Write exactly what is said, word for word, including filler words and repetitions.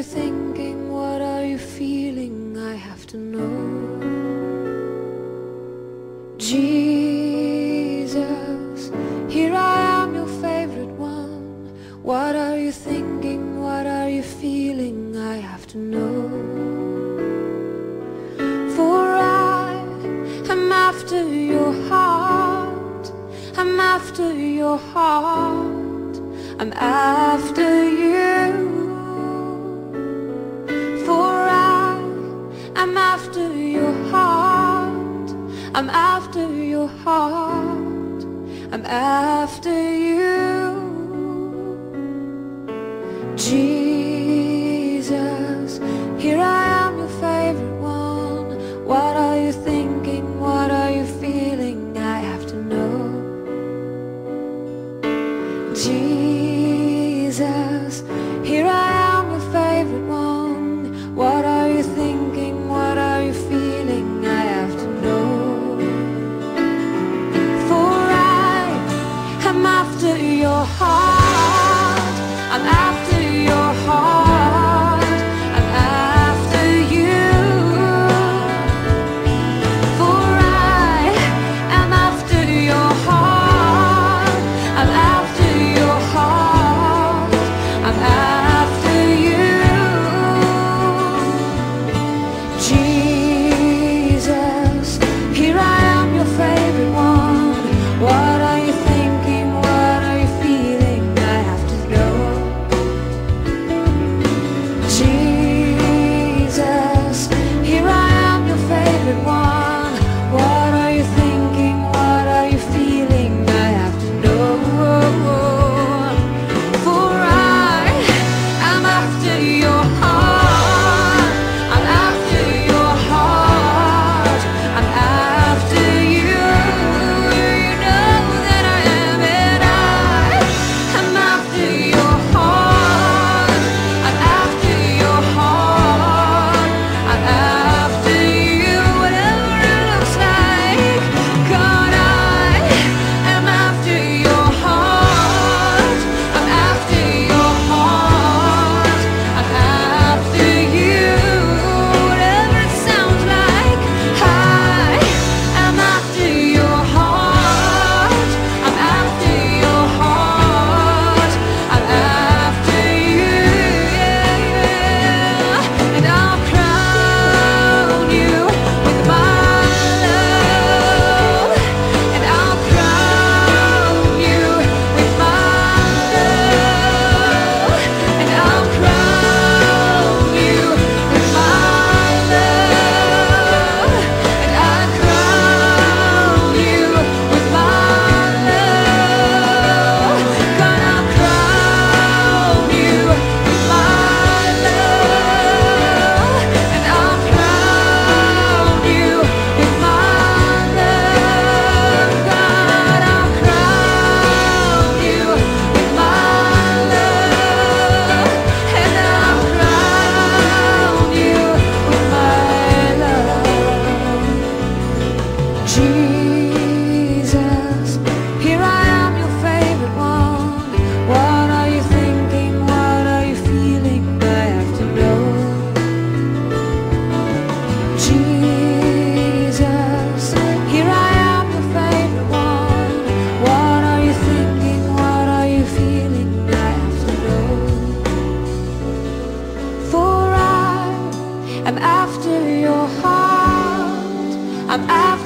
you thinking? What are you feeling? I have to know. Jesus, here I am, your favorite one. What are you thinking? What are you feeling? I have to know. For I am after your heart. I'm after your heart. I'm after you. For I am after your heart. I'm after your heart. I'm after you. Jesus, here I am, your favorite one. What are you thinking? What are you feeling? I have to know. Jesus, here I am, your favorite one. What are you thinking? What are you feeling? I have to know. For I am after your heart. I'm after your heart. I'm after you. For I am after your heart. I'm after your heart. I'm after you. Jesus, here I am, your favorite one. What are you thinking? What are you feeling? I have to know. Jesus, here I am, your favorite one. What are you thinking? What are you feeling? I have to know. For I am after your heart. I'm after your heart. I'm after you. You know that I am, and I am after your heart. I'm after your heart. I'm after you. Whatever it looks like, God, I am after your heart. I'm after your heart. I'm after you. Whatever it sounds like, I am after your heart. I'm after your heart. I'm after you. Yeah, yeah. And I'll crown you with my love. And I'll crown you with my love. And I'll crown you with my love. And I'll crown you with my love. Gonna crown you with my love. And I'll crown you with my love. God, I'll crown you with my love. And I'll crown you with my love. Jesus, here I am, your favorite one. What are you thinking? What are you feeling? I have to know. Jesus, here I am, your favorite one. What are you thinking? What are you feeling? I have to know. For I am after your heart. I'm after